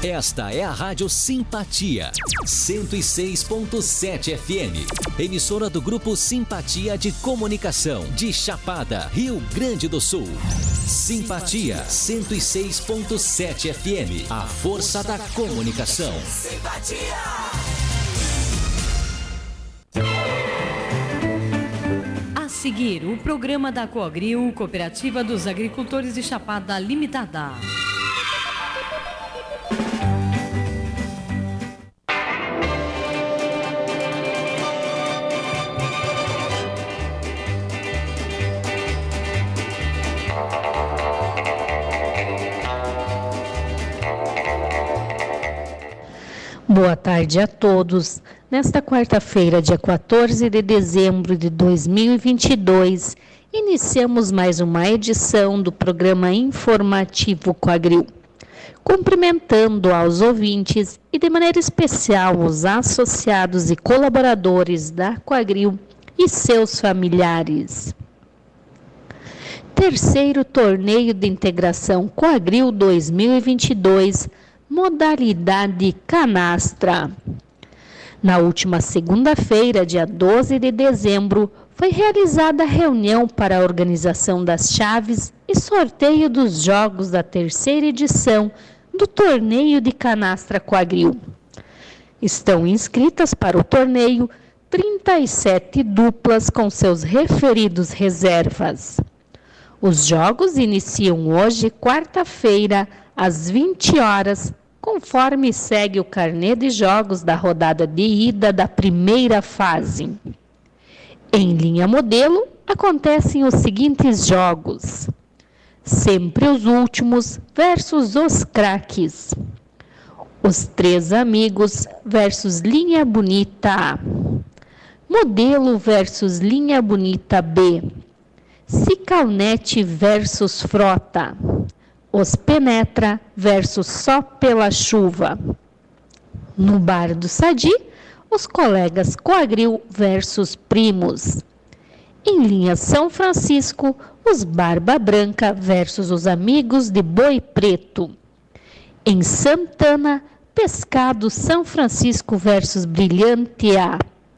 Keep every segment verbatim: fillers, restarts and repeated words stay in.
Esta é a Rádio Simpatia, cento e seis ponto sete F M, emissora do Grupo Simpatia de Comunicação, de Chapada, Rio Grande do Sul. Simpatia, cento e seis ponto sete F M, a força da comunicação. Simpatia! A seguir, o programa da Coagril, Cooperativa dos Agricultores de Chapada Limitada. Boa tarde a todos. Nesta quarta-feira, dia quatorze de dezembro de dois mil e vinte e dois, iniciamos mais uma edição do programa informativo Coagril. Cumprimentando aos ouvintes e de maneira especial os associados e colaboradores da Coagril e seus familiares. Terceiro Torneio de Integração Coagril dois mil e vinte e dois, modalidade canastra. Na última segunda-feira, dia doze de dezembro, foi realizada a reunião para a organização das chaves e sorteio dos jogos da terceira edição do Torneio de Canastra Coagril. Estão inscritas para o torneio trinta e sete duplas com seus referidos reservas. Os jogos iniciam hoje, quarta-feira, às vinte horas, conforme segue o carnê de jogos da rodada de ida da primeira fase. Em linha modelo, acontecem os seguintes jogos: Sempre os Últimos versus os Craques, Os Três Amigos versus Linha Bonita A, Modelo versus Linha Bonita B, Cicalnete versus Frota, Os Penetra versus Só Pela Chuva. No Bar do Sadi, os colegas Coagril versus Primos. Em linha São Francisco, os Barba Branca versus os Amigos de Boi Preto. Em Santana, Pescado São Francisco versus Brilhante A.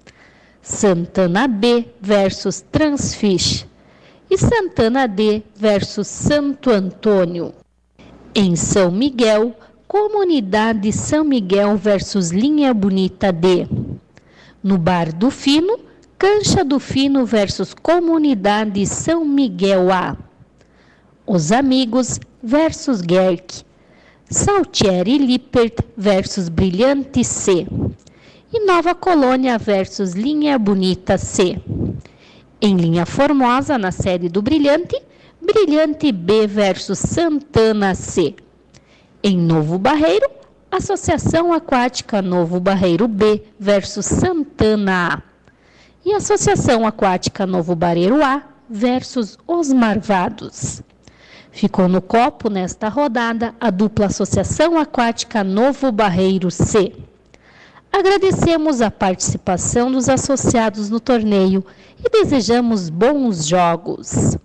Santana B versus Transfish. E Santana D versus Santo Antônio. Em São Miguel, Comunidade São Miguel versus Linha Bonita D. No Bar do Fino, Cancha do Fino versus Comunidade São Miguel A. Os Amigos versus Gerck. Saltieri Lippert versus Brilhante C. E Nova Colônia versus Linha Bonita C. Em Linha Formosa, na série do Brilhante, Brilhante B versus Santana C. Em Novo Barreiro, Associação Aquática Novo Barreiro B versus Santana A. E Associação Aquática Novo Barreiro A versus Os Marvados. Ficou no copo, nesta rodada, a dupla Associação Aquática Novo Barreiro C. Agradecemos a participação dos associados no torneio e desejamos bons jogos.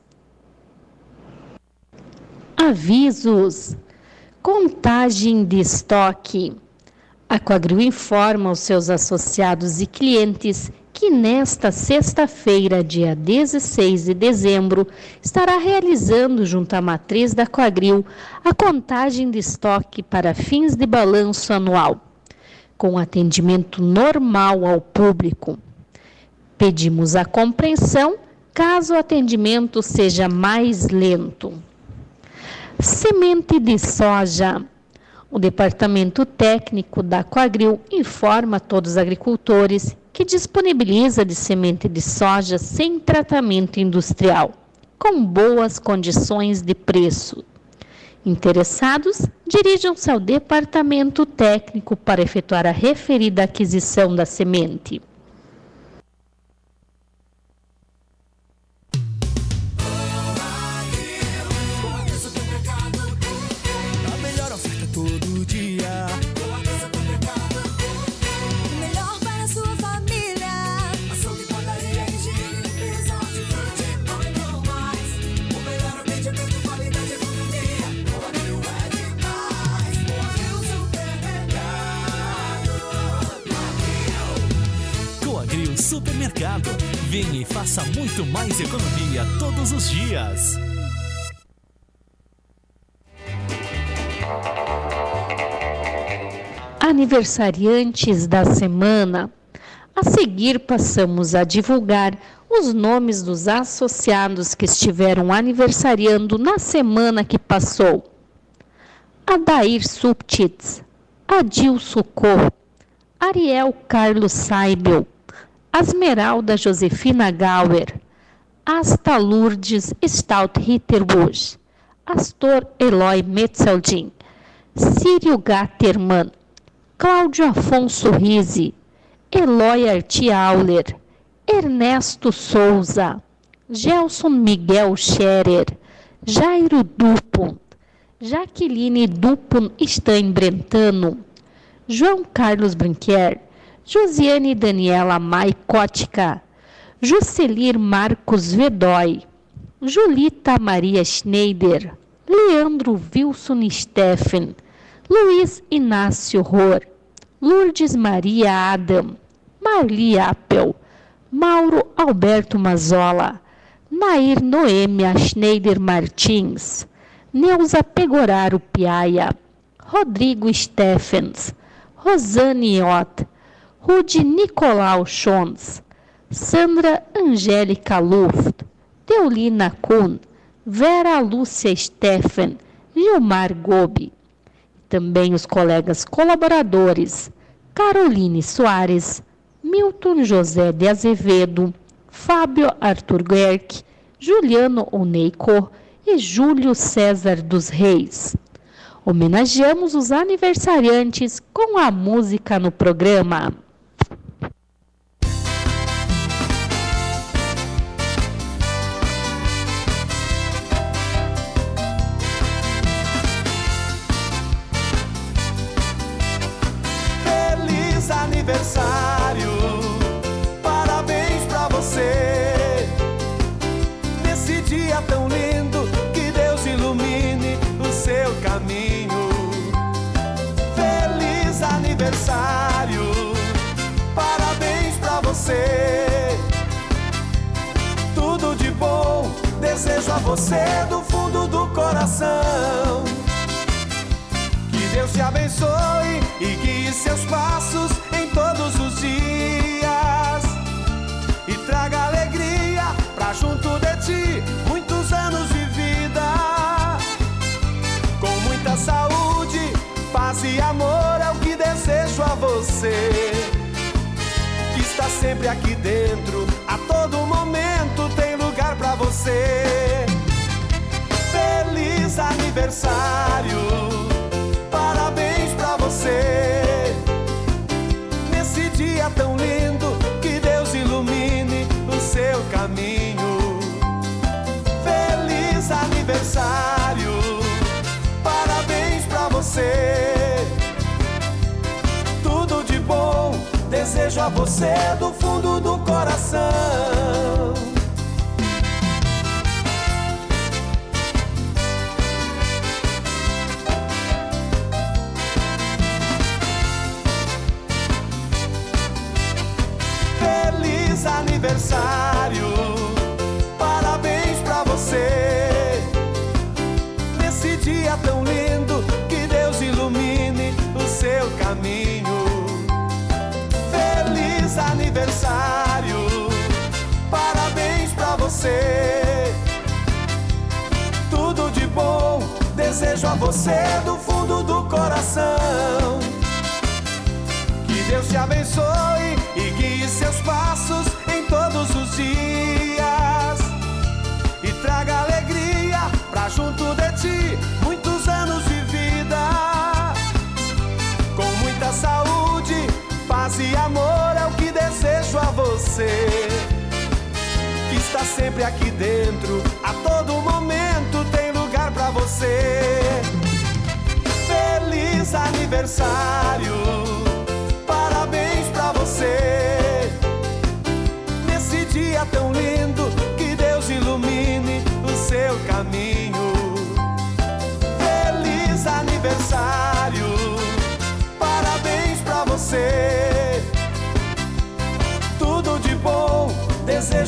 Avisos. Contagem de estoque. A Coagril informa aos seus associados e clientes que nesta sexta-feira, dia dezesseis de dezembro, estará realizando, junto à matriz da Coagril, a contagem de estoque para fins de balanço anual, com atendimento normal ao público. Pedimos a compreensão caso o atendimento seja mais lento. Semente de soja. O Departamento Técnico da Coagril informa a todos os agricultores que disponibiliza de semente de soja sem tratamento industrial, com boas condições de preço. Interessados, dirijam-se ao Departamento Técnico para efetuar a referida aquisição da semente. Todo dia. Melhor para a sua família. Açougue, padaria, higiene, limpeza, hortifruti, muito mais. O melhor atendimento, qualidade e economia. Coagril é demais. Coagril Super Supermercado. Venha e faça muito mais economia todos os dias. Aniversariantes da semana. A seguir, passamos a divulgar os nomes dos associados que estiveram aniversariando na semana que passou. Adair Subtits, Adilson Cor, Ariel Carlos Saibel, Asmeralda Josefina Gauer, Asta Lourdes Stout Hitterbusch, Astor Eloy Metzeldin, Círio Gattermann, Cláudio Afonso Rizzi, Eloy Arti Auler, Ernesto Souza, Gelson Miguel Scherer, Jairo Dupont, Jaqueline Dupont Steinbrentano, João Carlos Brinquer, Josiane Daniela Maicótica, Juscelir Marcos Vedói, Julita Maria Schneider, Leandro Wilson Steffen, Luiz Inácio Ror, Lourdes Maria Adam, Marli Appel, Mauro Alberto Mazola, Nair Noêmia Schneider Martins, Neuza Pegoraro Piaia, Rodrigo Steffens, Rosane Ott, Rude Nicolau Schons, Sandra Angélica Luft, Teolina Kuhn, Vera Lúcia Steffen, Gilmar Gobi. Também os colegas colaboradores Caroline Soares, Milton José de Azevedo, Fábio Arthur Guerck, Juliano Oneico e Júlio César dos Reis. Homenageamos os aniversariantes com a música no programa. Feliz aniversário, parabéns pra você. Nesse dia tão lindo, que Deus ilumine o seu caminho. Feliz aniversário, parabéns pra você. Tudo de bom, desejo a você do fundo do coração. Que Deus te abençoe e guie seus passos em todos os dias. E traga alegria pra junto de ti, muitos anos de vida. Com muita saúde, paz e amor é o que desejo a você. Que está sempre aqui dentro, a todo momento tem lugar pra você. Feliz aniversário, parabéns pra você. Nesse dia tão lindo, que Deus ilumine o seu caminho. Feliz aniversário, parabéns pra você. Tudo de bom, desejo a você do fundo do coração. Feliz aniversário, parabéns pra você. Nesse dia tão lindo, que Deus ilumine o seu caminho. Feliz aniversário, parabéns pra você. Tudo de bom, desejo a você do fundo do coração. Que Deus te abençoe e guie seus passos em todos os dias. E traga alegria pra junto de ti, muitos anos de vida. Com muita saúde, paz e amor é o que desejo a você. Que está sempre aqui dentro, a todo momento tem lugar pra você. Feliz aniversário, parabéns pra você. Nesse dia tão lindo, que Deus ilumine o seu caminho. Feliz aniversário, parabéns pra você. Tudo de bom,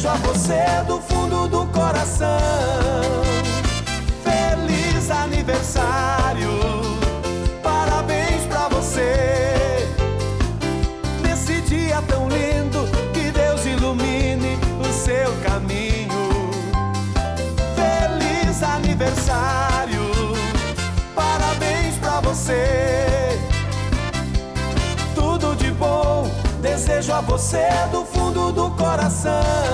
a você do fundo do coração. Feliz aniversário, parabéns pra você. Nesse dia tão lindo, que Deus ilumine o seu caminho. Feliz aniversário, parabéns pra você. Tudo de bom desejo a você do fundo do coração.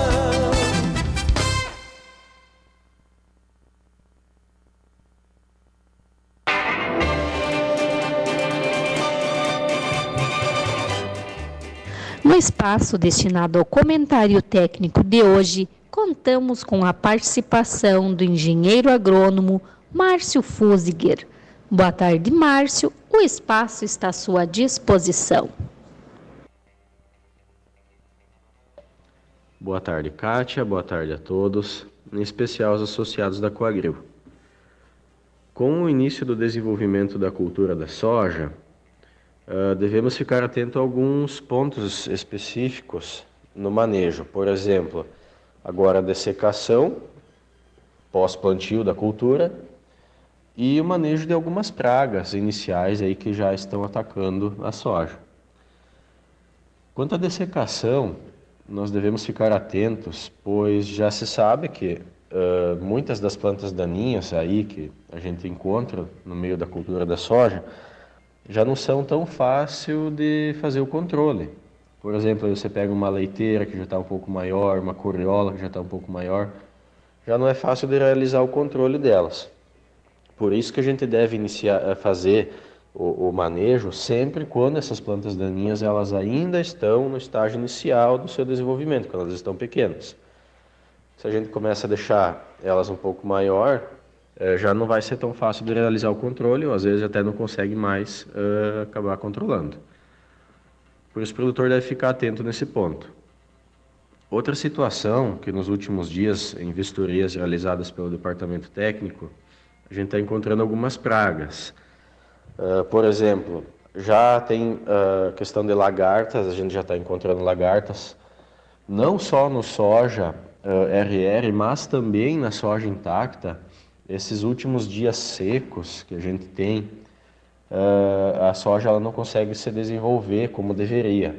No espaço destinado ao comentário técnico de hoje, contamos com a participação do engenheiro agrônomo Márcio Fuziger. Boa tarde, Márcio. O espaço está à sua disposição. Boa tarde, Kátia. Boa tarde a todos, em especial aos associados da Coagril. Com o início do desenvolvimento da cultura da soja, uh, devemos ficar atentos a alguns pontos específicos no manejo. Por exemplo, agora a dessecação, pós-plantio da cultura, e o manejo de algumas pragas iniciais aí que já estão atacando a soja. Quanto à dessecação, nós devemos ficar atentos, pois já se sabe que uh, muitas das plantas daninhas aí que a gente encontra no meio da cultura da soja já não são tão fácil de fazer o controle. Por exemplo, você pega uma leiteira que já está um pouco maior, uma coriola que já está um pouco maior, já não é fácil de realizar o controle delas. Por isso que a gente deve iniciar, fazer o, o manejo sempre quando essas plantas daninhas elas ainda estão no estágio inicial do seu desenvolvimento, quando elas estão pequenas. Se a gente começa a deixar elas um pouco maior, eh, já não vai ser tão fácil de realizar o controle, ou às vezes até não consegue mais eh, acabar controlando. Por isso o produtor deve ficar atento nesse ponto. Outra situação que nos últimos dias, em vistorias realizadas pelo departamento técnico, a gente está encontrando algumas pragas. Uh, por exemplo, já tem a uh, questão de lagartas, a gente já está encontrando lagartas, não só no soja uh, R R, mas também na soja intacta. Esses últimos dias secos que a gente tem, uh, a soja ela não consegue se desenvolver como deveria.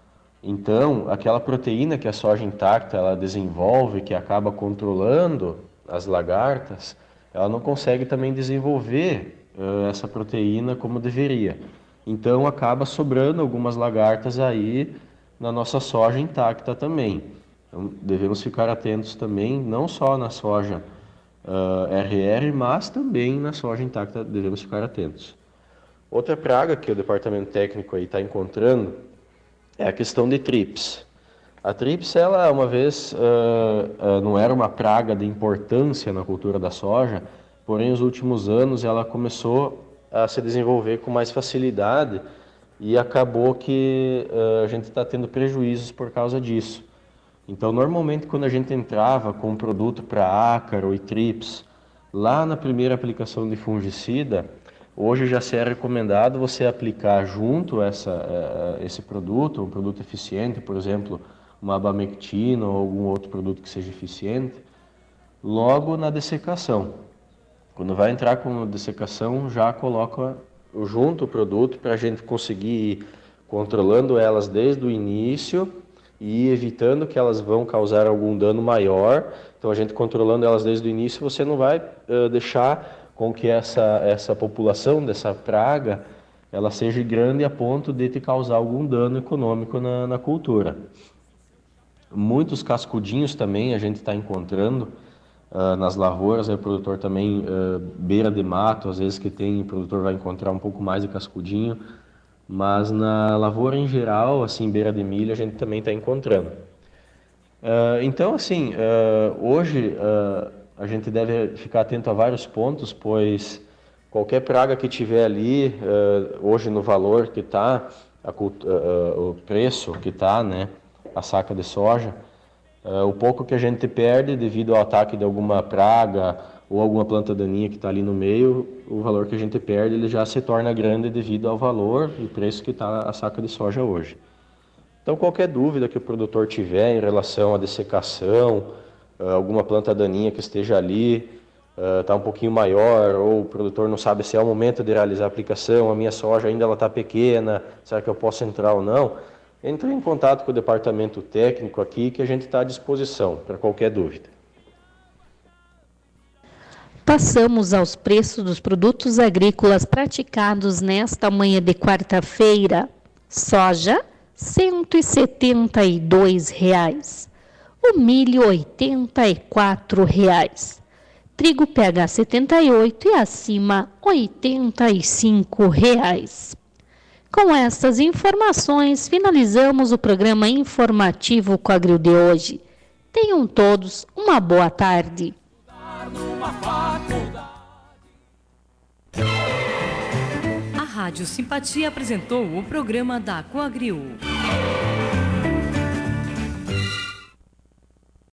Então, aquela proteína que a soja intacta ela desenvolve, que acaba controlando as lagartas, ela não consegue também desenvolver uh, essa proteína como deveria. Então, acaba sobrando algumas lagartas aí na nossa soja intacta também. Então, devemos ficar atentos também, não só na soja uh, R R, mas também na soja intacta devemos ficar atentos. Outra praga que o departamento técnico aí está encontrando é a questão de trips. A trips, ela uma vez uh, uh, não era uma praga de importância na cultura da soja, porém nos últimos anos ela começou a se desenvolver com mais facilidade e acabou que uh, a gente está tendo prejuízos por causa disso. Então normalmente quando a gente entrava com um produto para ácaro e trips, lá na primeira aplicação de fungicida, hoje já se é recomendado você aplicar junto essa, uh, esse produto, um produto eficiente, por exemplo, uma abamectina ou algum outro produto que seja eficiente, logo na dessecação. Quando vai entrar com a dessecação, já coloca junto o produto para a gente conseguir ir controlando elas desde o início e evitando que elas vão causar algum dano maior. Então, a gente controlando elas desde o início, você não vai uh, deixar com que essa, essa população dessa praga ela seja grande a ponto de te causar algum dano econômico na, na cultura. Muitos cascudinhos também a gente está encontrando uh, nas lavouras, aí o produtor também uh, beira de mato, às vezes que tem, o produtor vai encontrar um pouco mais de cascudinho, mas na lavoura em geral, assim, beira de milho, a gente também está encontrando. Uh, então, assim, uh, hoje uh, a gente deve ficar atento a vários pontos, pois qualquer praga que tiver ali, uh, hoje no valor que está, uh, uh, o preço que está, né, a saca de soja, uh, o pouco que a gente perde devido ao ataque de alguma praga ou alguma planta daninha que está ali no meio, o valor que a gente perde ele já se torna grande devido ao valor e preço que está a saca de soja hoje. Então, qualquer dúvida que o produtor tiver em relação à dessecação, alguma planta daninha que esteja ali, está um pouquinho maior, ou o produtor não sabe se é o momento de realizar a aplicação, a minha soja ainda está pequena, será que eu posso entrar ou não? Entre em contato com o departamento técnico aqui, que a gente está à disposição para qualquer dúvida. Passamos aos preços dos produtos agrícolas praticados nesta manhã de quarta-feira. Soja, cento e setenta e dois reais. O milho, oitenta e quatro reais. Trigo P H setenta e oito e acima, oitenta e cinco reais. Com essas informações, finalizamos o programa informativo Coagril de hoje. Tenham todos uma boa tarde. A Rádio Simpatia apresentou o programa da Coagril.